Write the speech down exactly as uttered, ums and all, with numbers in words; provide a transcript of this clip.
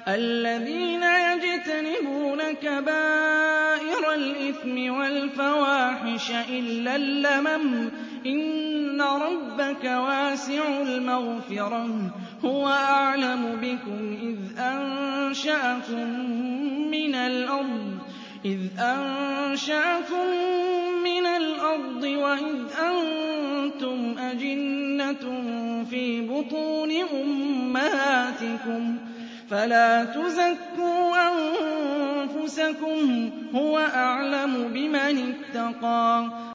الَّذِينَ يَجْتَنِبُونَ كَبَائِرَ الْإِثْمِ وَالْفَوَاحِشَ إِلَّا اللَّمَمَ ۚ إِنَّ رَبَّكَ وَاسِعُ الْمَغْفِرَةِ ۚ هُوَ أَعْلَمُ بِكُمْ إِذْ أَنشَأَكُم مِّنَ الْأَرْضِ وَإِذْ أَنتُمْ أَجِنَّةٌ فِي بُطُونِ أُمَّهَاتِكُمْ ۖ فَلَا تُزَكُّوا أَنفُسَكُمْ ۖ هُوَ أَعْلَمُ بِمَنِ اتَّقَىٰ